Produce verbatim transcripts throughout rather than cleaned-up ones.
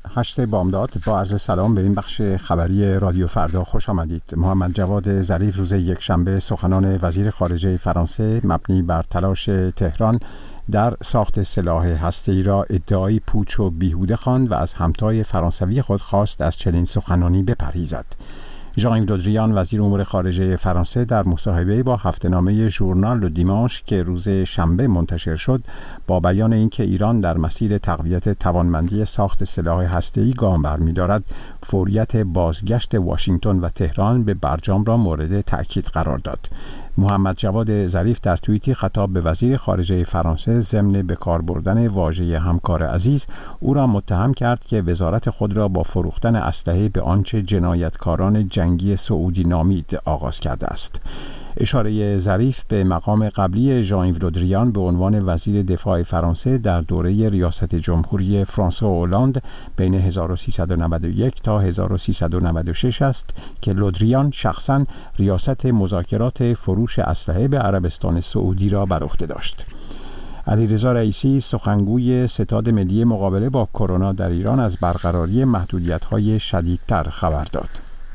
هشت بامداد، با عرض سلام به این بخش خبری رادیو فردا خوش آمدید. محمد جواد ظریف روز یکشنبه سخنان وزیر خارجه فرانسه مبنی بر تلاش تهران در ساخت سلاح هسته‌ای را ادعای پوچ و بیهوده خواند و از همتای فرانسوی خود خواست از چنین سخنانی بپرهیزد. ژان یو لودریان وزیر امور خارجه فرانسه در مصاحبه با هفته‌نامه ژورنال لو دیمانش که روز شنبه منتشر شد با بیان اینکه ایران در مسیر تقویت توانمندی ساخت سلاح هسته‌ای گام برمی‌دارد، فوریت بازگشت واشنگتن و تهران به برجام را مورد تأکید قرار داد. محمد جواد ظریف در توییتی خطاب به وزیر خارجه فرانسه ضمن به کار بردن واژه همکار عزیز او را متهم کرد که وزارت خود را با فروختن اسلحه به آنچه جنایتکاران جنگی سعودی نامید آغاز کرده است. اشاره ظریف به مقام قبلی ژان یو لودریان به عنوان وزیر دفاع فرانسه در دوره ریاست جمهوری فرانسوا اولند بین هزار و سیصد و نود و یک تا هزار و سیصد و نود و شش است که لودریان شخصاً ریاست مذاکرات فروش اسلحه به عربستان سعودی را بر عهده داشت. علیرضا رئیسی سخنگوی ستاد ملی مقابله با کرونا در ایران از برقراری محدودیت‌های شدیدتر خبر داد.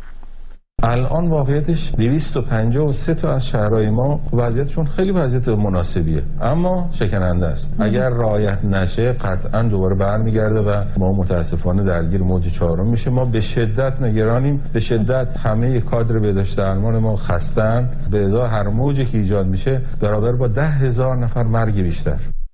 الان واقعیتش دویست و پنجاه و سه تا از شهرهای ما وضعیتشون خیلی وضعیت مناسبیه، اما شکننده است. اگر رعایت نشه قطعا دوباره برمیگرده و ما متاسفانه درگیر موج چهارم میشه. ما به شدت نگرانیم، به شدت همه کادر بهداشت درمان ما خستن، به ازای هر موجی که ایجاد میشه برابر با ده هزار نفر مرگ بیشتر.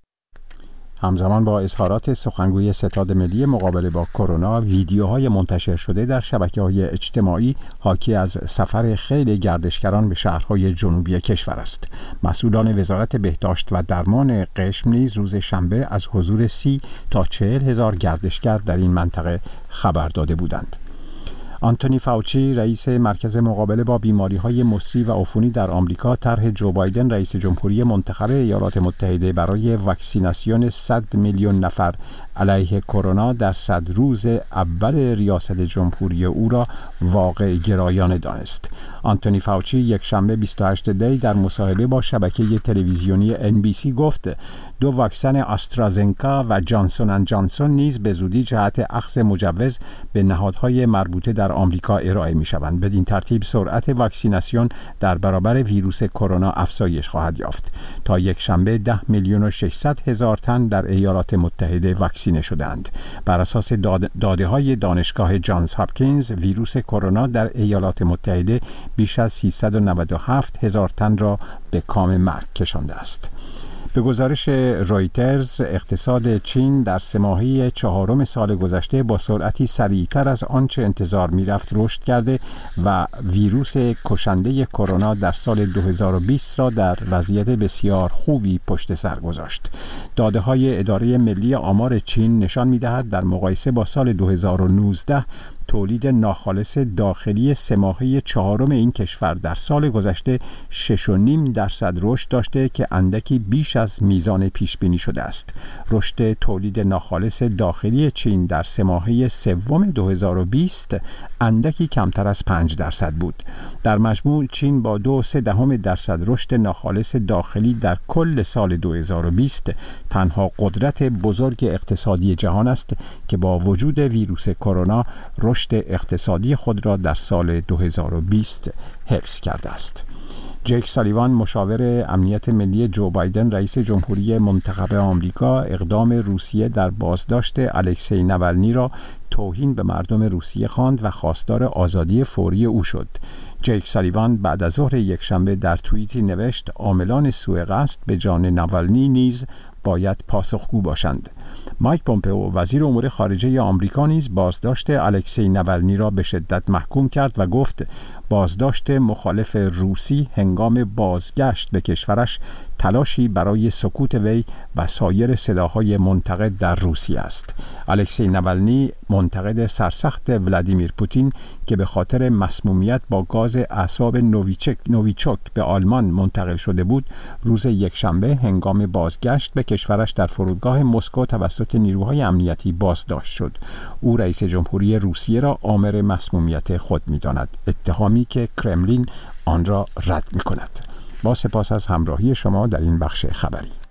همزمان با اظهارات سخنگوی ستاد ملی مقابله با کرونا، ویدیوهای منتشر شده در شبکه‌های اجتماعی حاکی از سفر خیلی گردشگران به شهرهای جنوبی کشور است. مسئولان وزارت بهداشت و درمان قشم نیز روز شنبه از حضور سی تا چهل هزار گردشگر در این منطقه خبر داده بودند. آنتونی فاوچی رئیس مرکز مقابله با بیماری‌های مسری و عفونی در آمریکا طرح جو بایدن رئیس جمهوری منتخب ایالات متحده برای واکسیناسیون صد میلیون نفر علیه کرونا در صد روز اول ریاست جمهوری او را واقع گرایانه دانست. آنتونی فاوچی یک شنبه بیست و هشتم دی در مصاحبه با شبکه تلویزیونی ان بی سی گفت دو واکسن آسترازنکا و جانسون اند جانسون نیز به زودی جهت اخذ مجوز به نهادهای مربوطه در آمریکا ارائه می‌شوند. بدین ترتیب سرعت واکسیناسیون در برابر ویروس کرونا افزایش خواهد یافت. تا یک شنبه ده میلیون و ششصد هزار تن در ایالات متحده واکسینه شدند. بر اساس داده‌های دانشگاه جانز هاپکینز، ویروس کرونا در ایالات متحده بیش از سیصد و نود و هفت هزار تن را به کام مرگ کشانده است. به گزارش رویترز، اقتصاد چین در سه ماهه چهارم سال گذشته با سرعتی سریعتر از آنچه انتظار می‌رفت رشد کرده و ویروس کشنده کرونا در سال دو هزار و بیست را در وضعیت بسیار خوبی پشت سر گذاشت. داده‌های اداره ملی آمار چین نشان می‌دهد در مقایسه با سال دو هزار و نوزده تولید ناخالص داخلی سه ماهه چهارم این کشور در سال گذشته شش و نیم درصد رشد داشته که اندکی بیش از میزان پیش بینی شده است. رشد تولید ناخالص داخلی چین در سه ماهه سوم دو هزار و بیست اندکی کمتر از پنج درصد بود. در مجموع چین با دو و سه دهم درصد رشد ناخالص داخلی در کل سال دو هزار و بیست تنها قدرت بزرگ اقتصادی جهان است که با وجود ویروس کرونا رشد اقتصادی خود را در سال دو هزار و بیست حفظ کرده است. جیک سالیوان مشاور امنیت ملی جو بایدن رئیس جمهوری منتخب آمریکا اقدام روسیه در بازداشت الکسی ناولنی را توهین به مردم روسیه خواند و خواستار آزادی فوری او شد. جیک سالیوان بعد از ظهر یکشنبه در توییتی نوشت عاملان سوء قصد به جان ناولنی نیز باید پاسخگو باشند. مایک پومپئو وزیر امور خارجه آمریکا نیز بازداشت الکسی ناولنی را به شدت محکوم کرد و گفت بازداشت مخالف روسی هنگام بازگشت به کشورش تلاشی برای سکوت وی و سایر صداهای منتقد در روسیه است. الکسی ناولنی منتقد سرسخت ولادیمیر پوتین که به خاطر مسمومیت با گاز اعصاب نوویچک نوویچوک به آلمان منتقل شده بود، روز یکشنبه هنگام بازگشت به کشورش در فرودگاه مسکو توسط نیروهای امنیتی بازداشت شد. او رئیس جمهوری روسیه را عامل مسمومیت خود می‌داند، اتهامی که کرملین آن را رد می‌کند. با سپاس از همراهی شما در این بخش خبری.